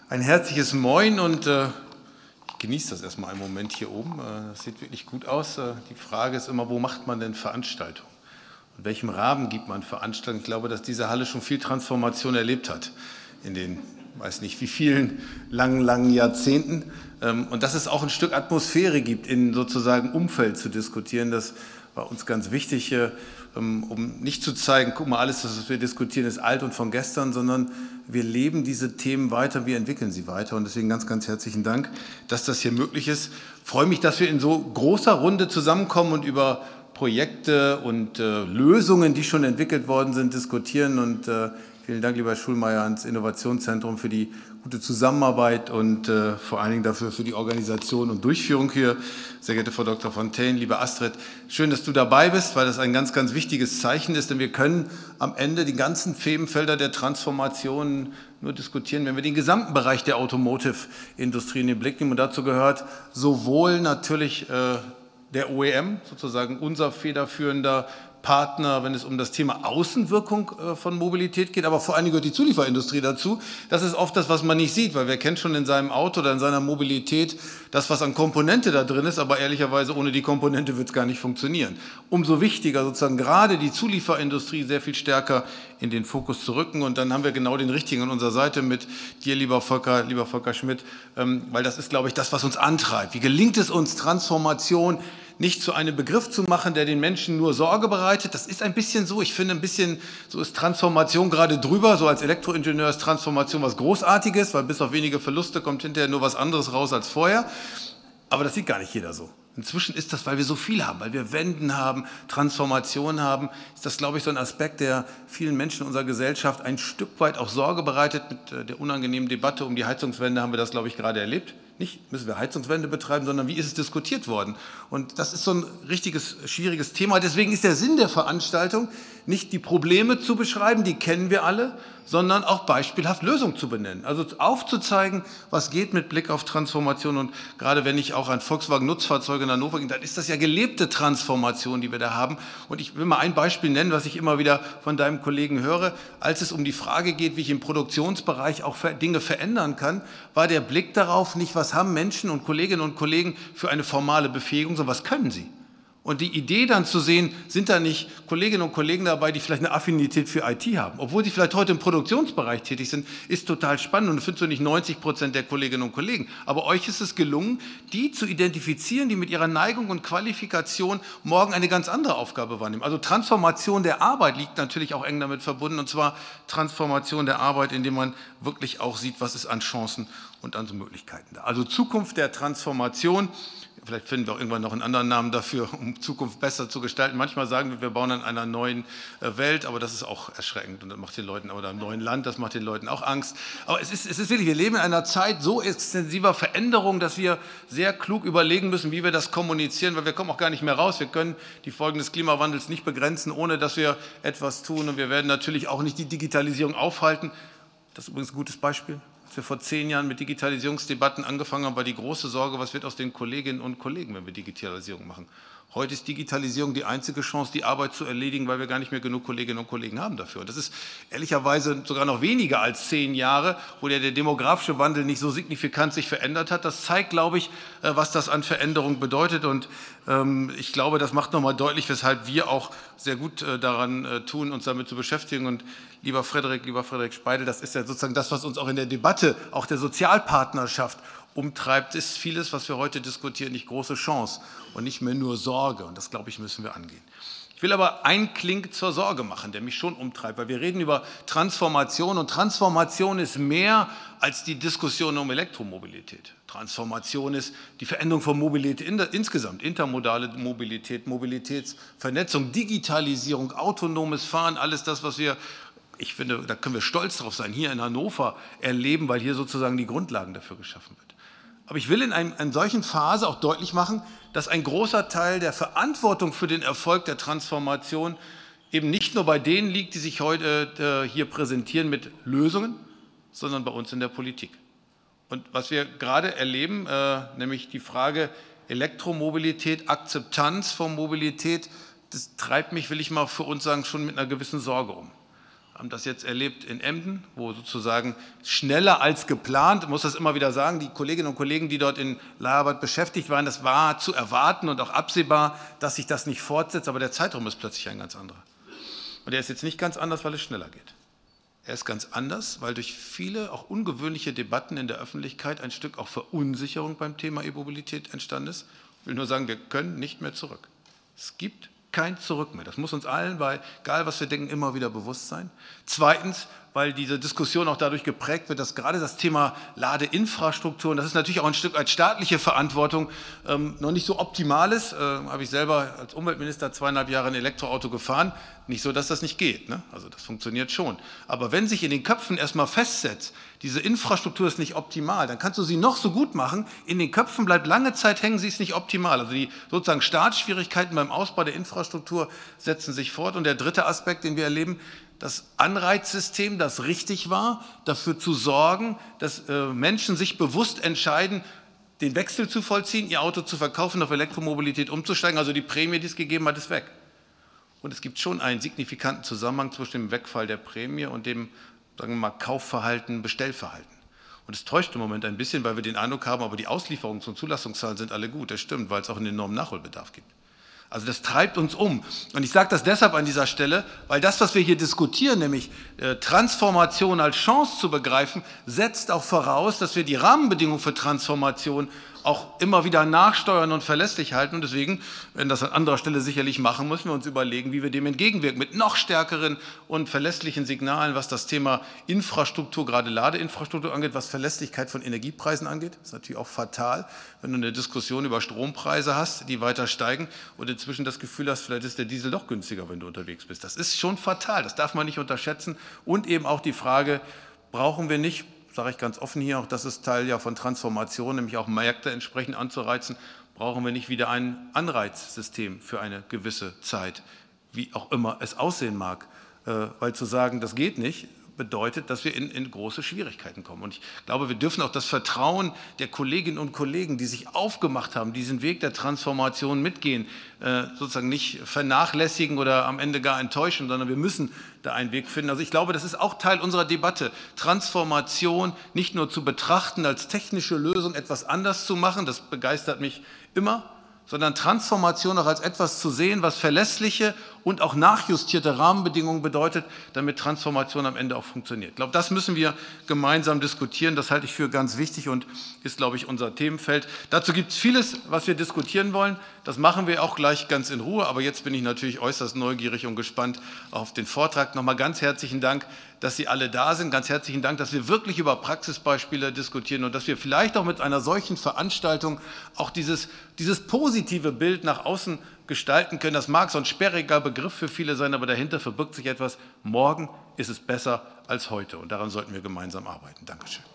Ein herzliches Moin und ich genieße das erstmal einen Moment hier oben. Das sieht wirklich gut aus. Die Frage ist immer, wo macht man denn Veranstaltungen? In welchem Rahmen gibt man Veranstaltungen? Ich glaube, dass diese Halle schon viel Transformation erlebt hat in den, weiß nicht wie vielen, langen Jahrzehnten. Und dass es auch ein Stück Atmosphäre gibt, in sozusagen Umfeld zu diskutieren, das war uns ganz wichtig, um nicht zu zeigen, guck mal, alles, was wir diskutieren, ist alt und von gestern, sondern wir leben diese Themen weiter, wir entwickeln sie weiter. Und deswegen ganz herzlichen Dank, dass das hier möglich ist. Ich freue mich, dass wir in so großer Runde zusammenkommen und über Projekte und Lösungen, die schon entwickelt worden sind, diskutieren. Und vielen Dank, lieber Herr Schulmeier, ans Innovationszentrum für die gute Zusammenarbeit und vor allen Dingen dafür für die Organisation und Durchführung hier. Sehr geehrte Frau Dr. Fontaine, liebe Astrid, schön, dass du dabei bist, weil das ein ganz wichtiges Zeichen ist, denn wir können am Ende die ganzen Themenfelder der Transformation nur diskutieren, wenn wir den gesamten Bereich der Automotive-Industrie in den Blick nehmen. Und dazu gehört sowohl natürlich der OEM, sozusagen unser federführender Partner, wenn es um das Thema Außenwirkung von Mobilität geht, aber vor allen Dingen gehört die Zulieferindustrie dazu. Das ist oft das, was man nicht sieht, weil wer kennt schon in seinem Auto oder in seiner Mobilität das, was an Komponente da drin ist, aber ehrlicherweise ohne die Komponente wird es gar nicht funktionieren. Umso wichtiger sozusagen gerade die Zulieferindustrie sehr viel stärker in den Fokus zu rücken, und dann haben wir genau den Richtigen an unserer Seite mit dir, lieber Volker Schmidt, weil das ist, glaube ich, das, was uns antreibt. Wie gelingt es uns, Transformation nicht zu einem Begriff zu machen, der den Menschen nur Sorge bereitet? Das ist ein bisschen so, ich finde ein bisschen, so ist Transformation gerade drüber, so als Elektroingenieur ist Transformation was Großartiges, weil bis auf wenige Verluste kommt hinterher nur was anderes raus als vorher. Aber das sieht gar nicht jeder so. Inzwischen ist das, weil wir so viel haben, weil wir Wenden haben, Transformation haben, ist das, glaube ich, so ein Aspekt, der vielen Menschen in unserer Gesellschaft ein Stück weit auch Sorge bereitet. Mit der unangenehmen Debatte um die Heizungswende haben wir das, glaube ich, gerade erlebt. Nicht müssen wir Heizungswende betreiben, sondern wie ist es diskutiert worden? Und das ist so ein richtiges, schwieriges Thema. Deswegen ist der Sinn der Veranstaltung, nicht die Probleme zu beschreiben, die kennen wir alle, sondern auch beispielhaft Lösungen zu benennen. Also aufzuzeigen, was geht mit Blick auf Transformation. Und gerade wenn ich auch an Volkswagen-Nutzfahrzeuge in Hannover gehe, dann ist das ja gelebte Transformation, die wir da haben. Und ich will mal ein Beispiel nennen, was ich immer wieder von deinem Kollegen höre. Als es um die Frage geht, wie ich im Produktionsbereich auch Dinge verändern kann, war der Blick darauf nicht, was haben Menschen und Kolleginnen und Kollegen für eine formale Befähigung, sondern was können sie? Und die Idee dann zu sehen, sind da nicht Kolleginnen und Kollegen dabei, die vielleicht eine Affinität für IT haben, obwohl sie vielleicht heute im Produktionsbereich tätig sind, ist total spannend. Und das findest du nicht 90% der Kolleginnen und Kollegen. Aber euch ist es gelungen, die zu identifizieren, die mit ihrer Neigung und Qualifikation morgen eine ganz andere Aufgabe wahrnehmen. Also Transformation der Arbeit liegt natürlich auch eng damit verbunden, und zwar Transformation der Arbeit, indem man wirklich auch sieht, was ist an Chancen und an Möglichkeiten da. Also Zukunft der Transformation. Vielleicht finden wir auch irgendwann noch einen anderen Namen dafür, um Zukunft besser zu gestalten. Manchmal sagen wir bauen an einer neuen Welt, aber das ist auch erschreckend und das macht den Leuten, oder einem neuen Land, das macht den Leuten auch Angst. Aber es ist wirklich, wir leben in einer Zeit so extensiver Veränderung, dass wir sehr klug überlegen müssen, wie wir das kommunizieren, weil wir kommen auch gar nicht mehr raus. Wir können die Folgen des Klimawandels nicht begrenzen, ohne dass wir etwas tun, und wir werden natürlich auch nicht die Digitalisierung aufhalten. Das ist übrigens ein gutes Beispiel. Als wir vor 10 Jahren mit Digitalisierungsdebatten angefangen haben, war die große Sorge, was wird aus den Kolleginnen und Kollegen, wenn wir Digitalisierung machen. Heute ist Digitalisierung die einzige Chance, die Arbeit zu erledigen, weil wir gar nicht mehr genug Kolleginnen und Kollegen haben dafür. Und das ist ehrlicherweise sogar noch weniger als 10 Jahre, wo der demografische Wandel nicht so signifikant sich verändert hat. Das zeigt, glaube ich, was das an Veränderung bedeutet. Und ich glaube, das macht nochmal deutlich, weshalb wir auch sehr gut daran tun, uns damit zu beschäftigen. Und lieber Frederik Speidel, das ist ja sozusagen das, was uns auch in der Debatte, auch der Sozialpartnerschaft umtreibt, ist vieles, was wir heute diskutieren, nicht große Chance und nicht mehr nur Sorge. Und das, glaube ich, müssen wir angehen. Ich will aber einen Klink zur Sorge machen, der mich schon umtreibt, weil wir reden über Transformation, und Transformation ist mehr als die Diskussion um Elektromobilität. Transformation ist die Veränderung von Mobilität insgesamt, intermodale Mobilität, Mobilitätsvernetzung, Digitalisierung, autonomes Fahren, alles das, was wir, ich finde, da können wir stolz drauf sein, hier in Hannover erleben, weil hier sozusagen die Grundlagen dafür geschaffen wird. Aber ich will in einer solchen Phase auch deutlich machen, dass ein großer Teil der Verantwortung für den Erfolg der Transformation eben nicht nur bei denen liegt, die sich heute hier präsentieren mit Lösungen, sondern bei uns in der Politik. Und was wir gerade erleben, nämlich die Frage Elektromobilität, Akzeptanz von Mobilität, das treibt mich, will ich mal für uns sagen, schon mit einer gewissen Sorge um. haben das jetzt erlebt in Emden, wo sozusagen schneller als geplant, ich muss das immer wieder sagen, die Kolleginnen und Kollegen, die dort in Leiharbeit beschäftigt waren, das war zu erwarten und auch absehbar, dass sich das nicht fortsetzt, aber der Zeitraum ist plötzlich ein ganz anderer. Und er ist jetzt nicht ganz anders, weil es schneller geht. Er ist ganz anders, weil durch viele auch ungewöhnliche Debatten in der Öffentlichkeit ein Stück auch Verunsicherung beim Thema E-Mobilität entstanden ist. Ich will nur sagen, wir können nicht mehr zurück. Es gibt kein Zurück mehr. Das muss uns allen, egal was wir denken, immer wieder bewusst sein. Zweitens, weil diese Diskussion auch dadurch geprägt wird, dass gerade das Thema Ladeinfrastruktur, und das ist natürlich auch ein Stück als staatliche Verantwortung, noch nicht so optimal ist. Habe ich selber als Umweltminister 2,5 Jahre ein Elektroauto gefahren. Nicht so, dass das nicht geht, ne? Also das funktioniert schon. Aber wenn sich in den Köpfen erstmal festsetzt, diese Infrastruktur ist nicht optimal, dann kannst du sie noch so gut machen. In den Köpfen bleibt lange Zeit hängen, sie ist nicht optimal. Also die sozusagen Startschwierigkeiten beim Ausbau der Infrastruktur setzen sich fort. Und der dritte Aspekt, den wir erleben, das Anreizsystem, das richtig war, dafür zu sorgen, dass Menschen sich bewusst entscheiden, den Wechsel zu vollziehen, ihr Auto zu verkaufen, auf Elektromobilität umzusteigen. Also die Prämie, die es gegeben hat, ist weg. Und es gibt schon einen signifikanten Zusammenhang zwischen dem Wegfall der Prämie und dem, sagen wir mal, Kaufverhalten, Bestellverhalten. Und es täuscht im Moment ein bisschen, weil wir den Eindruck haben, aber die Auslieferungs- und Zulassungszahlen sind alle gut. Das stimmt, weil es auch einen enormen Nachholbedarf gibt. Also das treibt uns um. Und ich sage das deshalb an dieser Stelle, weil das, was wir hier diskutieren, nämlich Transformation als Chance zu begreifen, setzt auch voraus, dass wir die Rahmenbedingungen für Transformation auch immer wieder nachsteuern und verlässlich halten. Und deswegen, wenn das an anderer Stelle sicherlich machen, müssen wir uns überlegen, wie wir dem entgegenwirken, mit noch stärkeren und verlässlichen Signalen, was das Thema Infrastruktur, gerade Ladeinfrastruktur angeht, was Verlässlichkeit von Energiepreisen angeht. Das ist natürlich auch fatal, wenn du eine Diskussion über Strompreise hast, die weiter steigen und inzwischen das Gefühl hast, vielleicht ist der Diesel doch günstiger, wenn du unterwegs bist. Das ist schon fatal, das darf man nicht unterschätzen. Und eben auch die Frage, brauchen wir nicht, sage ich ganz offen hier, auch das ist Teil ja von Transformation, nämlich auch Märkte entsprechend anzureizen, brauchen wir nicht wieder ein Anreizsystem für eine gewisse Zeit, wie auch immer es aussehen mag. Weil zu sagen, das geht nicht, bedeutet, dass wir in große Schwierigkeiten kommen. Und ich glaube, wir dürfen auch das Vertrauen der Kolleginnen und Kollegen, die sich aufgemacht haben, diesen Weg der Transformation mitgehen, sozusagen nicht vernachlässigen oder am Ende gar enttäuschen, sondern wir müssen da einen Weg finden. Also ich glaube, das ist auch Teil unserer Debatte, Transformation nicht nur zu betrachten als technische Lösung, etwas anders zu machen, das begeistert mich immer, sondern Transformation auch als etwas zu sehen, was verlässliche und auch nachjustierte Rahmenbedingungen bedeutet, damit Transformation am Ende auch funktioniert. Ich glaube, das müssen wir gemeinsam diskutieren. Das halte ich für ganz wichtig und ist, glaube ich, unser Themenfeld. Dazu gibt es vieles, was wir diskutieren wollen. Das machen wir auch gleich ganz in Ruhe. Aber jetzt bin ich natürlich äußerst neugierig und gespannt auf den Vortrag. Nochmal ganz herzlichen Dank, dass Sie alle da sind. Ganz herzlichen Dank, dass wir wirklich über Praxisbeispiele diskutieren und dass wir vielleicht auch mit einer solchen Veranstaltung auch dieses positive Bild nach außen gestalten können. Das mag so ein sperriger Begriff für viele sein, aber dahinter verbirgt sich etwas. Morgen ist es besser als heute und daran sollten wir gemeinsam arbeiten. Dankeschön.